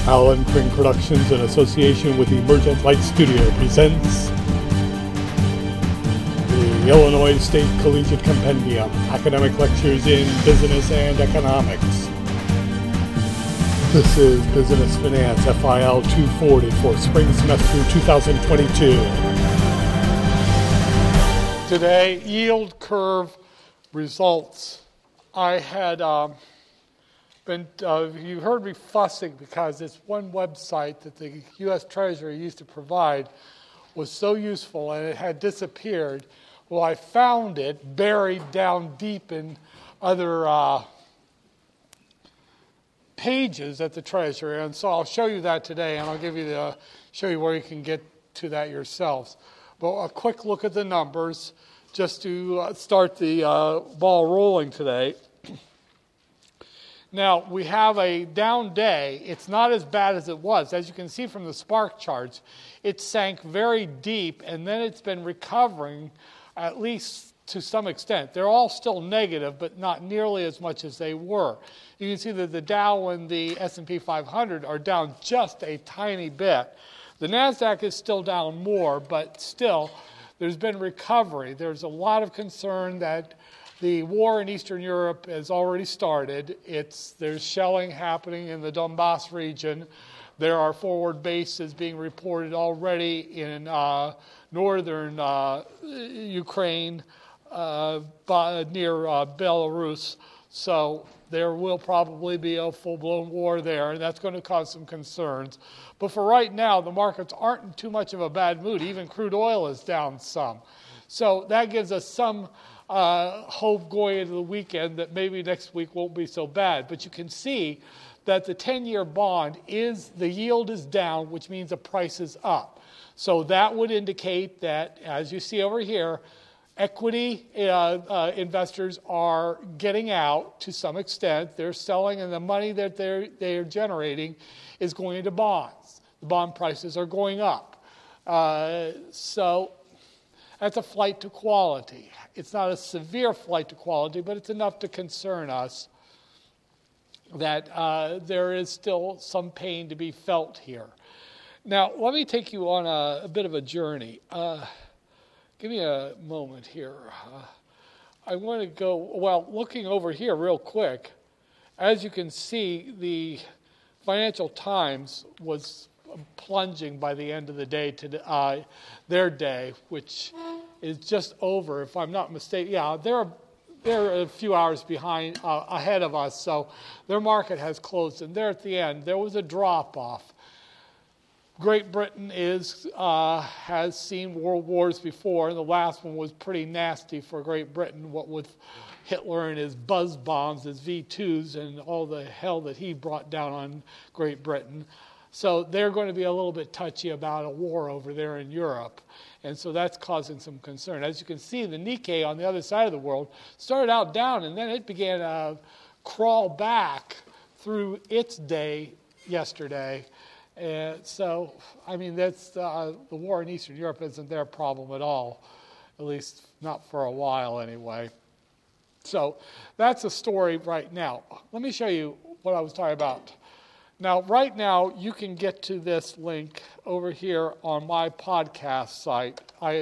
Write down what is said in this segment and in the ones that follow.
Alan Pring Productions, in association with Emergent Light Studio, presents the Illinois State Collegiate Compendium, Academic Lectures in Business and Economics. This is Business Finance FIL 240 for spring semester 2022. Today, yield curve results. I had you heard me fussing because this one website that the U.S. Treasury used to provide was so useful and it had disappeared. Well, I found it buried down deep in other pages at the Treasury, and so I'll show you that today, and I'll give you show you where you can get to that yourselves. But a quick look at the numbers just to start the ball rolling today. Now, we have a down day. It's not as bad as it was. As you can see from the spark charts, it sank very deep, and then it's been recovering, at least to some extent. They're all still negative, but not nearly as much as they were. You can see that the Dow and the S&P 500 are down just a tiny bit. The NASDAQ is still down more, but still, there's been recovery. There's a lot of concern that the war in Eastern Europe has already started. There's shelling happening in the Donbass region. There are forward bases being reported already in northern Ukraine, near Belarus. So there will probably be a full-blown war there, and that's going to cause some concerns. But for right now, the markets aren't in too much of a bad mood. Even crude oil is down some. So that gives us some hope going into the weekend that maybe next week won't be so bad. But you can see that the 10-year bond the yield is down, which means the price is up. So that would indicate that, as you see over here, equity investors are getting out to some extent. They're selling, and the money that they're generating is going into bonds. The bond prices are going up. So that's a flight to quality. It's not a severe flight to quality, but it's enough to concern us that there is still some pain to be felt here. Now, let me take you on a bit of a journey. Give me a moment here. I want to go, looking over here real quick, as you can see, the Financial Times was plunging by the end of the day to their day, which is just over, if I'm not mistaken. Yeah, they're a few hours behind, ahead of us, so their market has closed, and they're at the end. There was a drop-off. Great Britain has seen world wars before, and the last one was pretty nasty for Great Britain, what with Hitler and his buzz bombs, his V2s, and all the hell that he brought down on Great Britain. So they're going to be a little bit touchy about a war over there in Europe. And so that's causing some concern. As you can see, the Nikkei on the other side of the world started out down, and then it began to crawl back through its day yesterday. And so, I mean, that's the war in Eastern Europe isn't their problem at all, at least not for a while anyway. So that's the story right now. Let me show you what I was talking about. Now, right now, you can get to this link over here on my podcast site,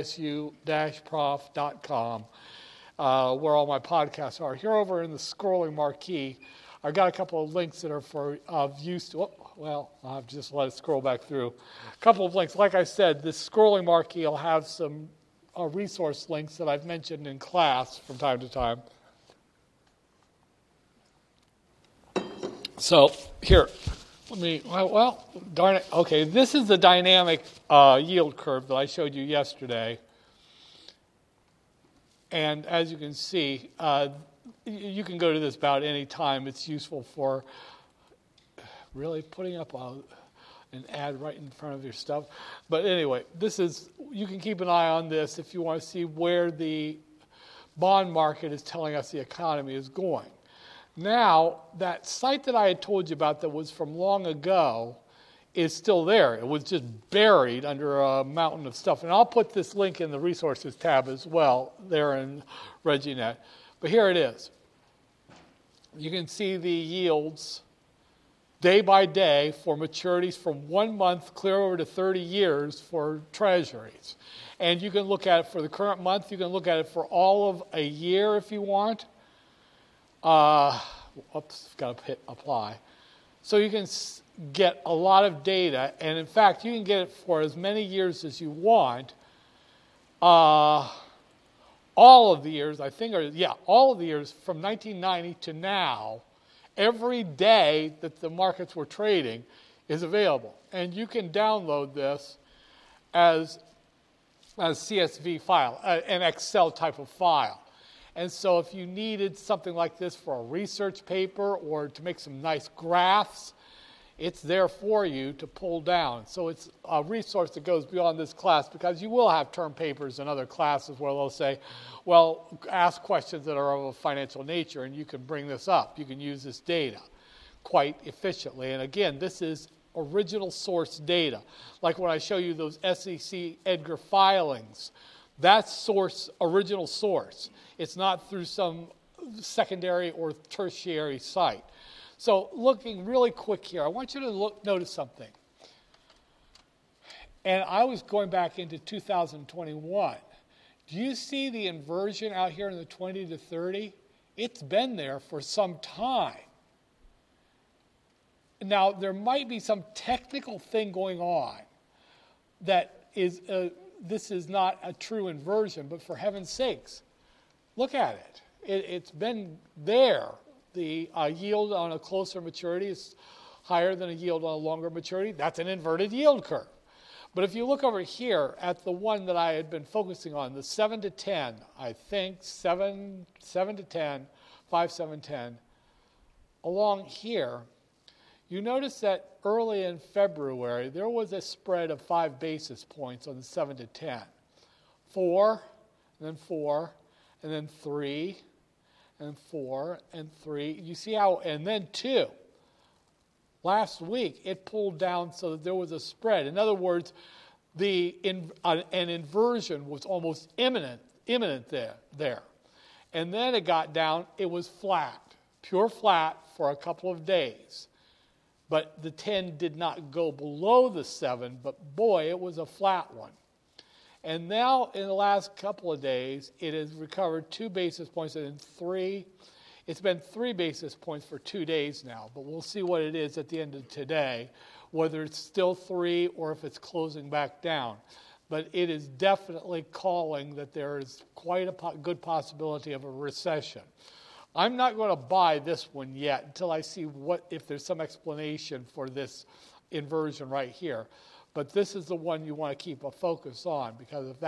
isu-prof.com, where all my podcasts are. Here over in the scrolling marquee, I've got a couple of links that are for use to, I'll just let it scroll back through. A couple of links. Like I said, this scrolling marquee will have some resource links that I've mentioned in class from time to time. So, here. Darn it. Okay, this is the dynamic yield curve that I showed you yesterday. And as you can see, you can go to this about any time. It's useful for really putting up an ad right in front of your stuff. But anyway, you can keep an eye on this if you want to see where the bond market is telling us the economy is going. Now, that site that I had told you about that was from long ago is still there. It was just buried under a mountain of stuff. And I'll put this link in the resources tab as well there in ReggieNet. But here it is. You can see the yields day by day for maturities from 1 month clear over to 30 years for treasuries. And you can look at it for the current month. You can look at it for all of a year if you want. Oops, got to hit apply. So you can get a lot of data. And in fact, you can get it for as many years as you want. All of the years, I think, all of the years from 1990 to now, every day that the markets were trading is available. And you can download this as a CSV file, an Excel type of file. And so if you needed something like this for a research paper or to make some nice graphs, it's there for you to pull down. So it's a resource that goes beyond this class, because you will have term papers in other classes where they'll say, well, ask questions that are of a financial nature, and you can bring this up. You can use this data quite efficiently. And again, this is original source data. Like when I show you those SEC Edgar filings, that's source, original source. It's not through some secondary or tertiary site. So looking really quick here, I want you to notice something. And I was going back into 2021. Do you see the inversion out here in the 20 to 30? It's been there for some time. Now, there might be some technical thing going on that is, this is not a true inversion, but for heaven's sakes, look at it. It's been there. The yield on a closer maturity is higher than a yield on a longer maturity. That's an inverted yield curve. But if you look over here at the one that I had been focusing on, the 7 to 10, I think 7 to 10, 5, 7, 10, along here, you notice that early in February, there was a spread of 5 basis points on the 7 to 10. 4, and then 4, and then 3, and 4, and 3. You see how, and then 2. Last week, it pulled down so that there was a spread. In other words, an inversion was almost imminent there. And then it got down, it was flat, pure flat for a couple of days. But the 10 did not go below the 7, but boy, it was a flat one. And now in the last couple of days, it has recovered 2 basis points and then 3. It's been 3 basis points for 2 days now, but we'll see what it is at the end of today, whether it's still 3 or if it's closing back down. But it is definitely calling that there is quite a good possibility of a recession. I'm not going to buy this one yet until I see if there's some explanation for this inversion right here. But this is the one you want to keep a focus on, because if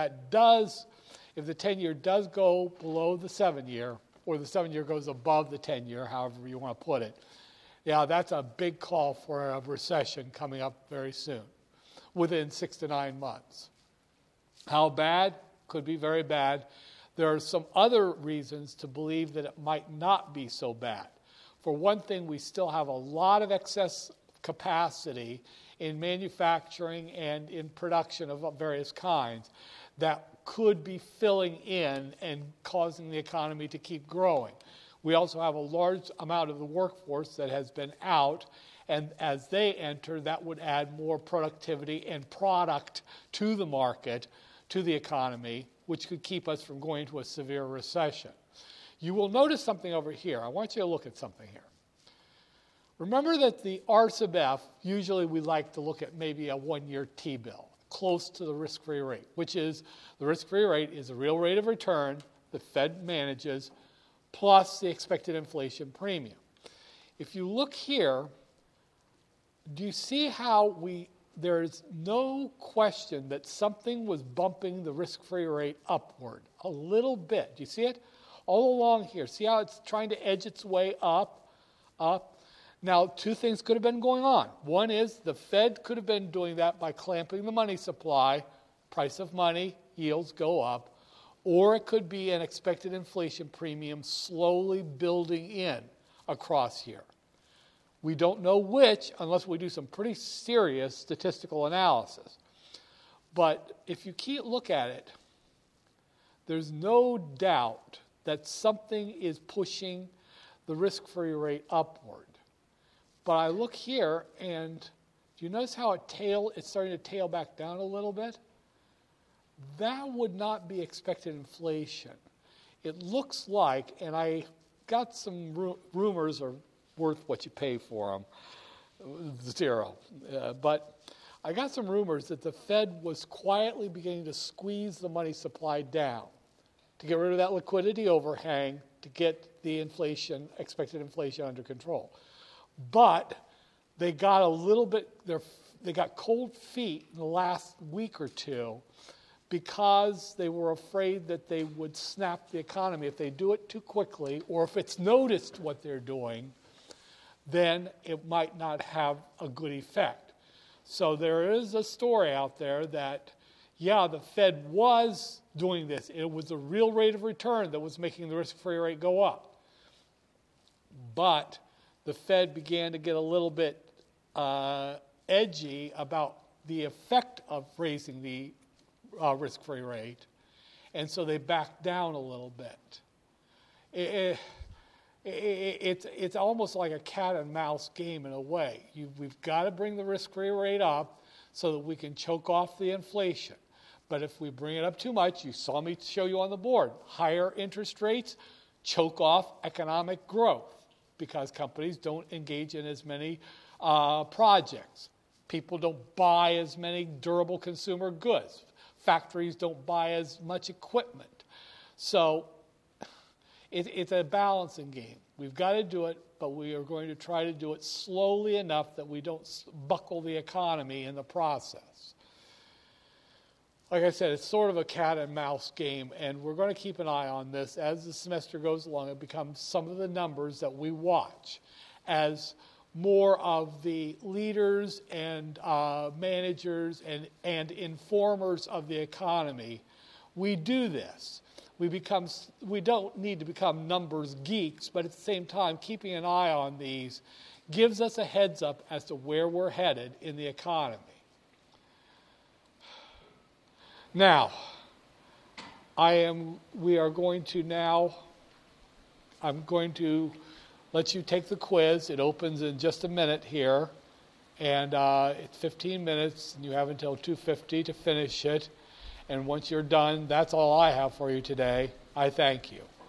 the 10-year does go below the 7-year, or the 7-year goes above the 10-year, however you want to put it, yeah, that's a big call for a recession coming up very soon, within 6 to 9 months. How bad? Could be very bad. There are some other reasons to believe that it might not be so bad. For one thing, we still have a lot of excess capacity in manufacturing and in production of various kinds that could be filling in and causing the economy to keep growing. We also have a large amount of the workforce that has been out, and as they enter, that would add more productivity and product to the market, to the economy, which could keep us from going into a severe recession. You will notice something over here. I want you to look at something here. Remember that the R sub F, usually we like to look at maybe a 1-year T-bill, close to the risk-free rate, which is the risk-free rate is the real rate of return the Fed manages plus the expected inflation premium. If you look here, do you see how there's no question that something was bumping the risk-free rate upward a little bit. Do you see it? All along here. See how it's trying to edge its way up? Now, 2 things could have been going on. One is the Fed could have been doing that by clamping the money supply, price of money, yields go up, or it could be an expected inflation premium slowly building in across here. We don't know which unless we do some pretty serious statistical analysis. But if you look at it, there's no doubt that something is pushing the risk-free rate upward. But I look here, and do you notice how it's starting to tail back down a little bit? That would not be expected inflation. It looks like, and I got some rumors are worth what you pay for them, zero. But I got some rumors that the Fed was quietly beginning to squeeze the money supply down to get rid of that liquidity overhang, to get the expected inflation under control. But they got they got cold feet in the last week or two because they were afraid that they would snap the economy. If they do it too quickly, or if it's noticed what they're doing, then it might not have a good effect. So there is a story out there that, yeah, the Fed was doing this. It was the real rate of return that was making the risk-free rate go up. But the Fed began to get a little bit edgy about the effect of raising the risk-free rate, and so they backed down a little bit. It's almost like a cat and mouse game in a way. We've got to bring the risk-free rate up so that we can choke off the inflation. But if we bring it up too much, you saw me show you on the board, higher interest rates choke off economic growth because companies don't engage in as many projects. People don't buy as many durable consumer goods. Factories don't buy as much equipment. So it's a balancing game. We've got to do it, but we are going to try to do it slowly enough that we don't buckle the economy in the process. Like I said, it's sort of a cat and mouse game, and we're going to keep an eye on this. As the semester goes along, it becomes some of the numbers that we watch as more of the leaders and managers and informers of the economy. We do this. We don't need to become numbers geeks, but at the same time, keeping an eye on these gives us a heads up as to where we're headed in the economy. Now, I'm going to let you take the quiz. It opens in just a minute here, and it's 15 minutes, and you have until 2:50 to finish it. And once you're done, that's all I have for you today. I thank you.